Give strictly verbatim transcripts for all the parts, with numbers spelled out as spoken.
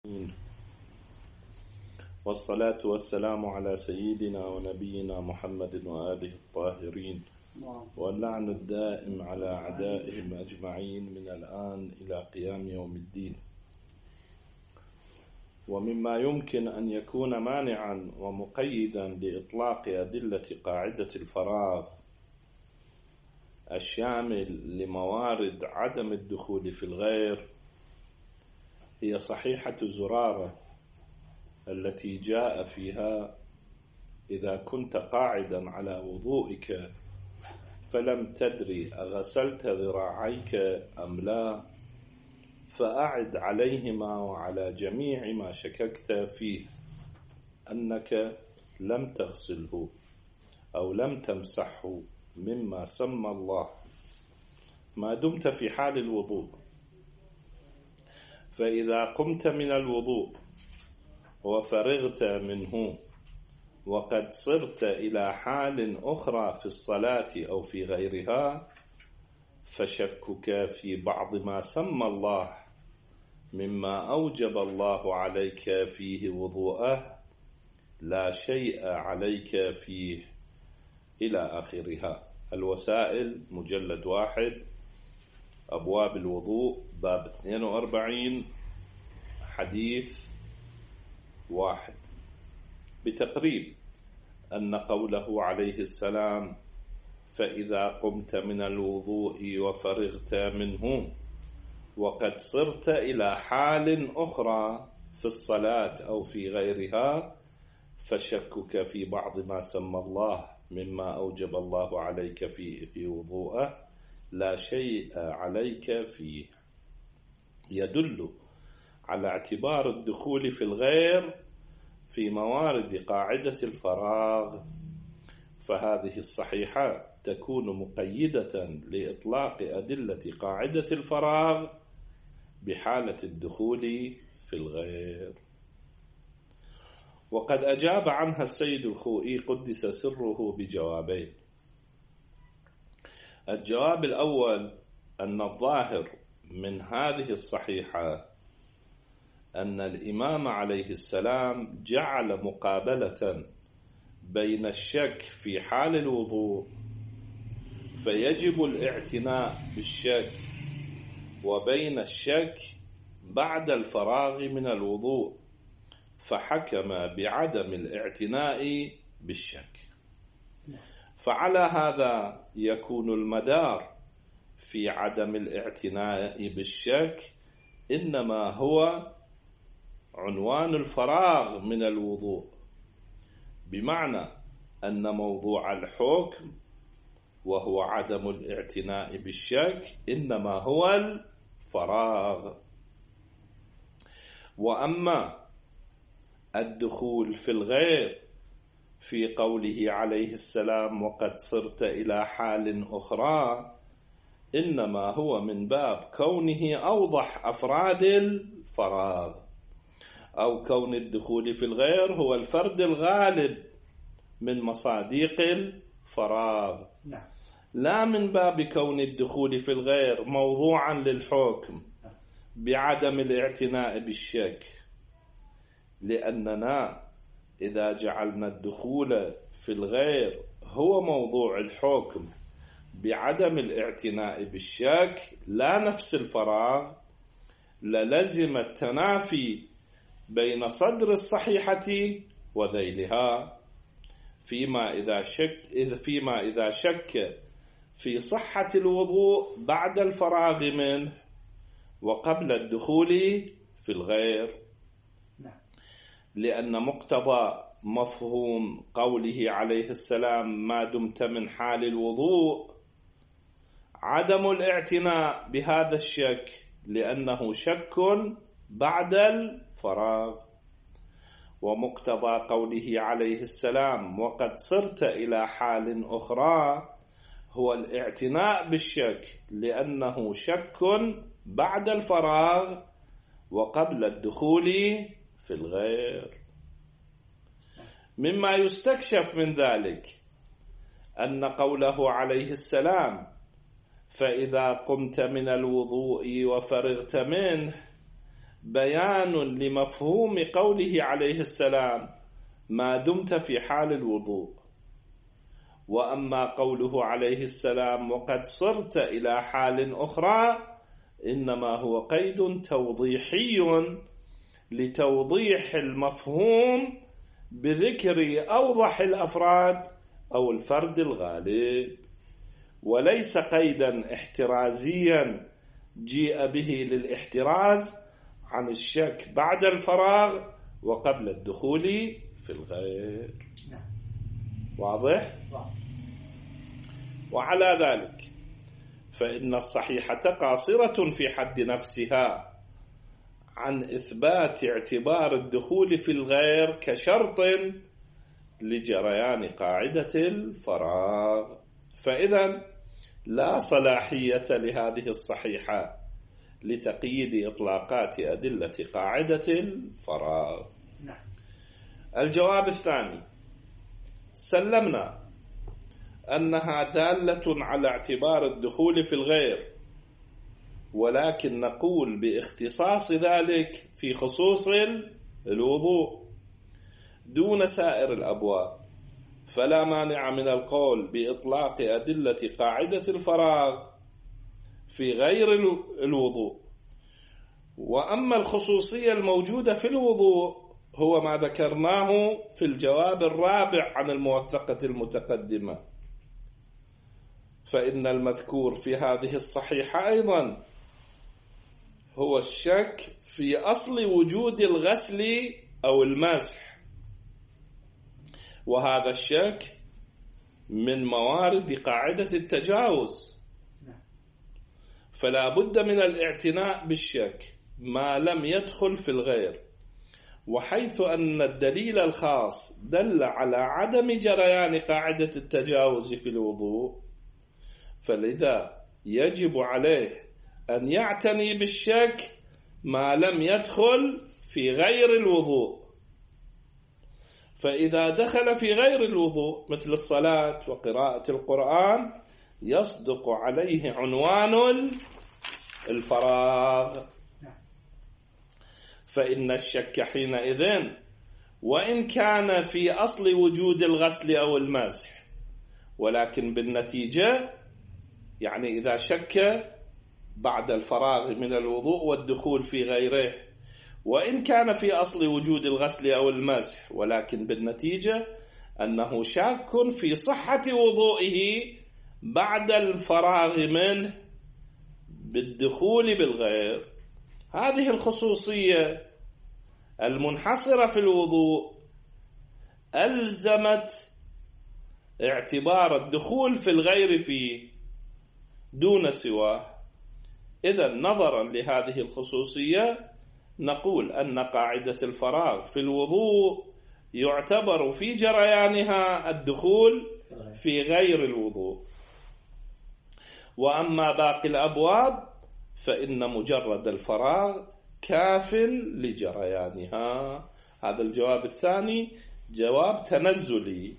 والصلاة والسلام على سيدنا ونبينا محمد وآله الطاهرين، واللعن الدائم على أعدائهم أجمعين من الآن إلى قيام يوم الدين. ومما يمكن أن يكون مانعا ومقيدا لإطلاق أدلة قاعدة الفراغ الشامل لموارد عدم الدخول في الغير هي صحيحة زرارة التي جاء فيها: إذا كنت قاعدا على وضوئك فلم تدري أغسلت ذراعيك أم لا، فأعد عليهما وعلى جميع ما شككت فيه أنك لم تغسله أو لم تمسحه مما سمى الله ما دمت في حال الوضوء. فإذا قمت من الوضوء وفرغت منه وقد صرت إلى حال أخرى في الصلاة أو في غيرها، فشكك في بعض ما سمى الله مما أوجب الله عليك فيه وضوءه لا شيء عليك فيه إلى آخرها. الوسائل مجلد واحد، أبواب الوضوء، باب اثنين وأربعين، حديث واحد، بتقريب أن قوله عليه السلام: فإذا قمت من الوضوء وفرغت منه وقد صرت إلى حال أخرى في الصلاة أو في غيرها، فشكك في بعض ما سمى الله مما أوجب الله عليك فيه وضوءه لا شيء عليك فيه، يدل على اعتبار الدخول في الغير في موارد قاعدة الفراغ. فهذه الصحيحة تكون مقيدة لإطلاق أدلة قاعدة الفراغ بحالة الدخول في الغير. وقد أجاب عنها السيد الخوئي قدس سره بجوابين. الجواب الأول أن الظاهر من هذه الصحيحة أن الإمام عليه السلام جعل مقابلة بين الشك في حال الوضوء فيجب الاعتناء بالشك، وبين الشك بعد الفراغ من الوضوء فحكم بعدم الاعتناء بالشك. فعلى هذا يكون المدار في عدم الاعتناء بالشك إنما هو عنوان الفراغ من الوضوء، بمعنى أن موضوع الحكم وهو عدم الاعتناء بالشك إنما هو الفراغ. وأما الدخول في الغير في قوله عليه السلام: وقد صرت إلى حال أخرى، إنما هو من باب كونه أوضح أفراد الفراغ، أو كون الدخول في الغير هو الفرد الغالب من مصادق الفراغ، لا من باب كون الدخول في الغير موضوعا للحكم بعدم الاعتناء بالشك. لأننا إذا جعلنا الدخول في الغير هو موضوع الحكم بعدم الاعتناء بالشك لا نفس الفراغ، للزم التنافي بين صدر الصحيحة وذيلها، فيما إذا شك إذ فيما إذا شك في صحة الوضوء بعد الفراغ منه وقبل الدخول في الغير. لأن مقتضى مفهوم قوله عليه السلام: ما دمت من حال الوضوء، عدم الاعتناء بهذا الشك لأنه شك بعد الفراغ. ومقتضى قوله عليه السلام: وقد صرت إلى حال أخرى، هو الاعتناء بالشك لأنه شك بعد الفراغ وقبل الدخول في الغير. مما يستكشف من ذلك أن قوله عليه السلام: فإذا قمت من الوضوء وفرغت منه، بيان لمفهوم قوله عليه السلام ما دمت في حال الوضوء. وأما قوله عليه السلام وقد صرت إلى حال أخرى إنما هو قيد توضيحي لتوضيح المفهوم بذكر أوضح الأفراد أو الفرد الغالب، وليس قيدا احترازيا جيء به للاحتراز عن الشك بعد الفراغ وقبل الدخول في الغير. واضح؟ وعلى ذلك فإن الصحيحة قاصرة في حد نفسها عن إثبات اعتبار الدخول في الغير كشرط لجريان قاعدة الفراغ، فإذا لا صلاحية لهذه الصحيحة لتقييد إطلاقات أدلة قاعدة الفراغ. الجواب الثاني: سلمنا أنها دالة على اعتبار الدخول في الغير، ولكن نقول باختصاص ذلك في خصوص الوضوء دون سائر الأبواب، فلا مانع من القول بإطلاق أدلة قاعدة الفراغ في غير الوضوء. وأما الخصوصية الموجودة في الوضوء هو ما ذكرناه في الجواب الرابع عن الموثقة المتقدمة، فإن المذكور في هذه الصحيحة أيضا هو الشك في أصل وجود الغسل أو المسح، وهذا الشك من موارد قاعدة التجاوز، فلا بد من الاعتناء بالشك ما لم يدخل في الغير. وحيث أن الدليل الخاص دل على عدم جريان قاعدة التجاوز في الوضوء، فلذا يجب عليه أن يعتني بالشك ما لم يدخل في غير الوضوء. فإذا دخل في غير الوضوء مثل الصلاة وقراءة القرآن يصدق عليه عنوان الفراغ، فإن الشك حينئذ وإن كان في أصل وجود الغسل أو المسح، ولكن بالنتيجة يعني إذا شك بعد الفراغ من الوضوء والدخول في غيره، وإن كان في أصل وجود الغسل أو المسح، ولكن بالنتيجة أنه شاك في صحة وضوئه بعد الفراغ منه بالدخول بالغير. هذه الخصوصية المنحصرة في الوضوء ألزمت اعتبار الدخول في الغير فيه دون سواه. إذن نظرا لهذه الخصوصية نقول أن قاعدة الفراغ في الوضوء يعتبر في جريانها الدخول في غير الوضوء. وأما باقي الأبواب فإن مجرد الفراغ كاف لجريانها. هذا الجواب الثاني جواب تنزلي.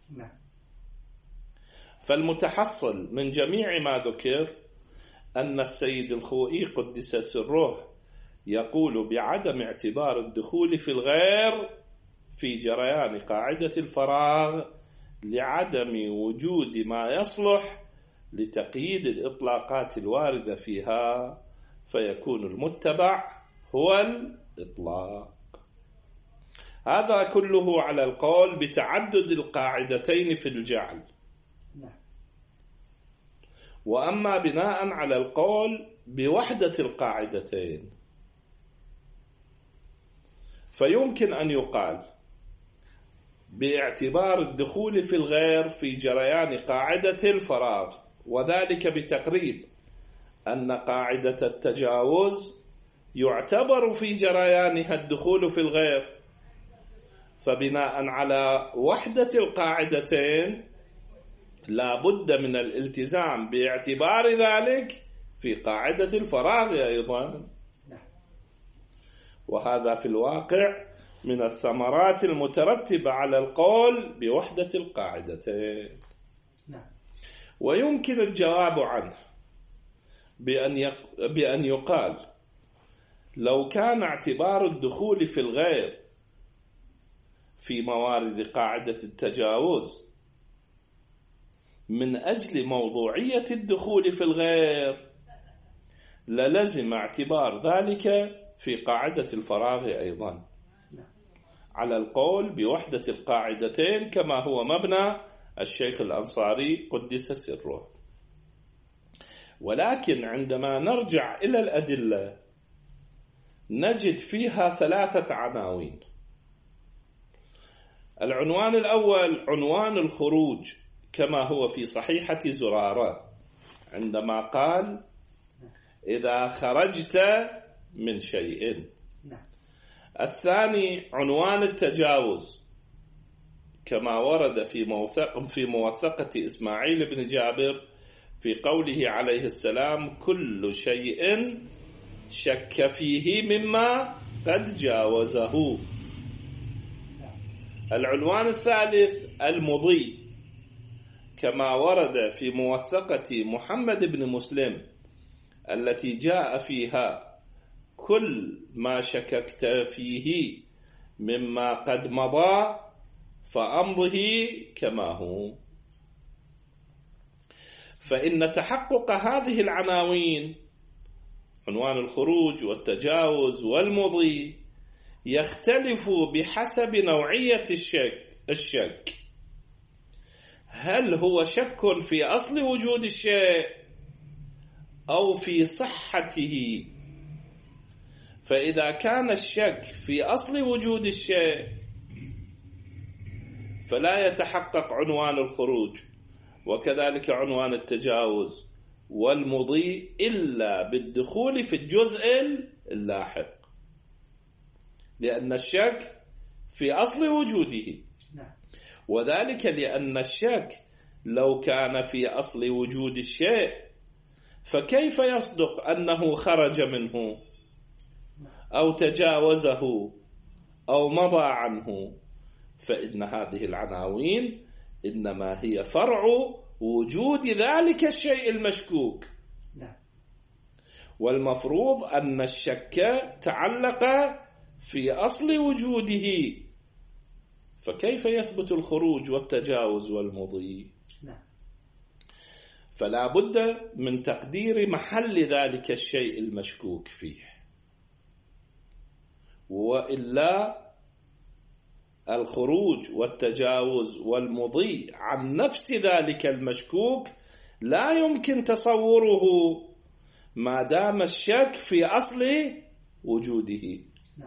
فالمتحصل من جميع ما ذكر أن السيد الخوئي قدس سره يقول بعدم اعتبار الدخول في الغير في جريان قاعدة الفراغ لعدم وجود ما يصلح لتقييد الإطلاقات الواردة فيها، فيكون المتبع هو الإطلاق. هذا كله على القول بتعدد القاعدتين في الجعل. وأما بناء على القول بوحدة القاعدتين فيمكن أن يقال باعتبار الدخول في الغير في جريان قاعدة الفراغ، وذلك بتقريب أن قاعدة التجاوز يعتبر في جريانها الدخول في الغير، فبناء على وحدة القاعدتين لا بد من الالتزام باعتبار ذلك في قاعدة الفراغ أيضا. وهذا في الواقع من الثمرات المترتبة على القول بوحدة القاعدتين. ويمكن الجواب عنه بأن بأن يقال لو كان اعتبار الدخول في الغير في موارد قاعدة التجاوز من أجل موضوعية الدخول في الغير للزم اعتبار ذلك في قاعدة الفراغ أيضا، على القول بوحدة القاعدتين كما هو مبنى الشيخ الأنصاري قدس سره. ولكن عندما نرجع إلى الأدلة نجد فيها ثلاثة عناوين. العنوان الأول عنوان الخروج كما هو في صحيحة زرارة عندما قال إذا خرجت من شيء. الثاني عنوان التجاوز كما ورد في موثق في موثقة إسماعيل بن جابر في قوله عليه السلام كل شيء شك فيه مما قد جاوزه. العنوان الثالث المضي كما ورد في موثقة محمد بن مسلم التي جاء فيها كل ما شككت فيه مما قد مضى فأمضه كما هو. فإن تحقق هذه العناوين عنوان الخروج والتجاوز والمضي يختلف بحسب نوعية الشك الشك هل هو شك في أصل وجود الشيء أو في صحته. فإذا كان الشك في أصل وجود الشيء فلا يتحقق عنوان الخروج وكذلك عنوان التجاوز والمضي إلا بالدخول في الجزء اللاحق، لأن الشك في أصل وجوده، وذلك لأن الشك لو كان في أصل وجود الشيء فكيف يصدق أنه خرج منه أو تجاوزه أو مضى عنه. فإن هذه العناوين إنما هي فرع وجود ذلك الشيء المشكوك، والمفروض أن الشك تعلق في أصل وجوده، فكيف يثبت الخروج والتجاوز والمضي؟ فلا بد من تقدير محل ذلك الشيء المشكوك فيه، وإلا الخروج والتجاوز والمضي عن نفس ذلك المشكوك لا يمكن تصوره ما دام الشك في أصل وجوده.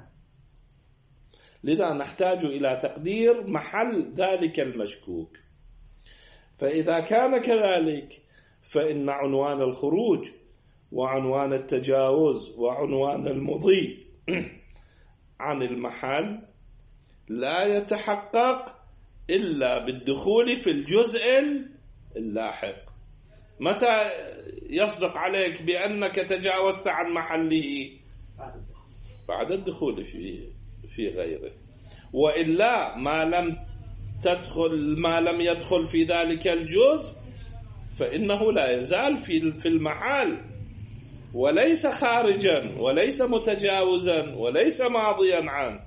لذا نحتاج إلى تقدير محل ذلك المشكوك. فإذا كان كذلك فإن عنوان الخروج وعنوان التجاوز وعنوان المضي عن المحل لا يتحقق إلا بالدخول في الجزء اللاحق. متى يصدق عليك بأنك تجاوزت عن محله؟ بعد الدخول في في غيره، وإلا ما لم تدخل ما لم يدخل في ذلك الجزء فإنه لا يزال في في المحل وليس خارجا وليس متجاوزا وليس ماضيا عنه.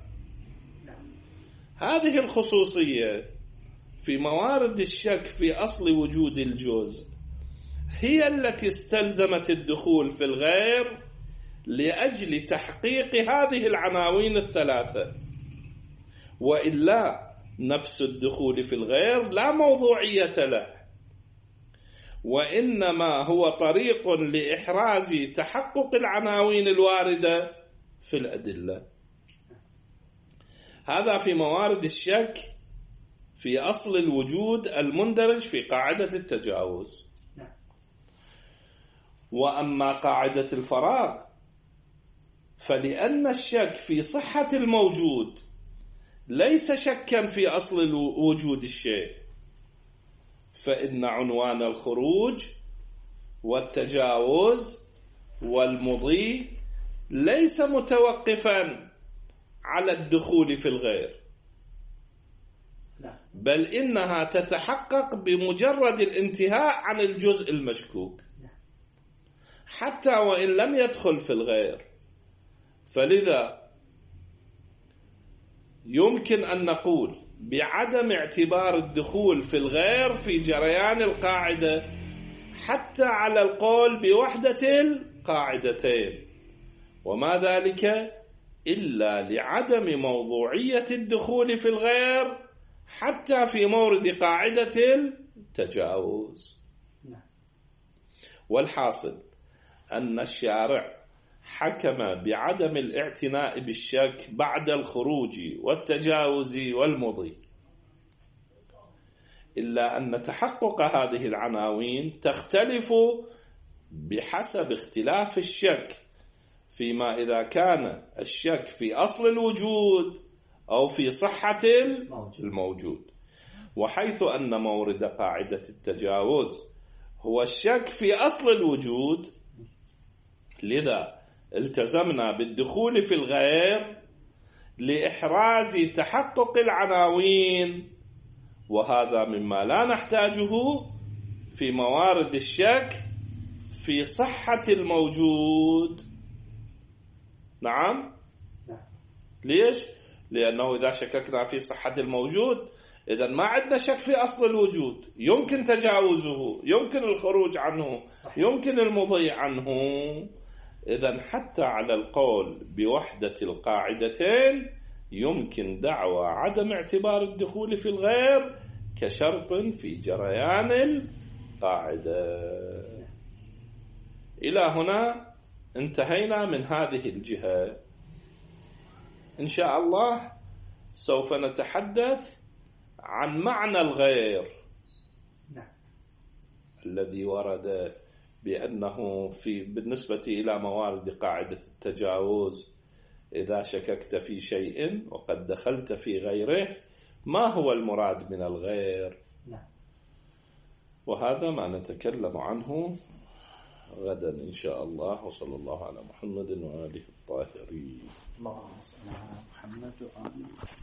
هذه الخصوصية في موارد الشك في أصل وجود الجزء هي التي استلزمت الدخول في الغير لأجل تحقيق هذه العناوين الثلاثة، وإلا نفس الدخول في الغير لا موضوعية له، وإنما هو طريق لإحراز تحقق العناوين الواردة في الأدلة. هذا في موارد الشك في أصل الوجود المندرج في قاعدة التجاوز. وأما قاعدة الفراغ فلأن الشك في صحة الموجود ليس شكا في أصل وجود الشيء، فإن عنوان الخروج والتجاوز والمضي ليس متوقفا على الدخول في الغير، بل إنها تتحقق بمجرد الانتهاء عن الجزء المشكوك، حتى وإن لم يدخل في الغير فلذا يمكن أن نقول بعدم اعتبار الدخول في الغير في جريان القاعدة حتى على القول بوحدة القاعدتين، وما ذلك إلا لعدم موضوعية الدخول في الغير حتى في مورد قاعدة التجاوز. والحاصل أن الشارع حكم بعدم الاعتناء بالشك بعد الخروج والتجاوز والمضي، إلا أن تحقق هذه العناوين تختلف بحسب اختلاف الشك فيما إذا كان الشك في أصل الوجود أو في صحة الموجود. وحيث أن مورد قاعدة التجاوز هو الشك في أصل الوجود، لذا التزمنا بالدخول في الغير لإحراز تحقق العناوين، وهذا مما لا نحتاجه في موارد الشك في صحة الموجود. نعم. ليش؟ لأنه إذا شككنا في صحة الموجود إذن ما عندنا شك في أصل الوجود، يمكن تجاوزه، يمكن الخروج عنه، يمكن المضي عنه. إذن حتى على القول بوحدة القاعدتين يمكن دعوى عدم اعتبار الدخول في الغير كشرط في جريان القاعدة. إلى هنا انتهينا من هذه الجهة. إن شاء الله سوف نتحدث عن معنى الغير الذي ورد بأنه في بالنسبة إلى موارد قاعدة التجاوز إذا شككت في شيء وقد دخلت في غيره ما هو المراد من الغير. وهذا ما نتكلم عنه غدا إن شاء الله. وصلى الله على محمد وآله الطاهرين. اللهم صل على محمد وآله.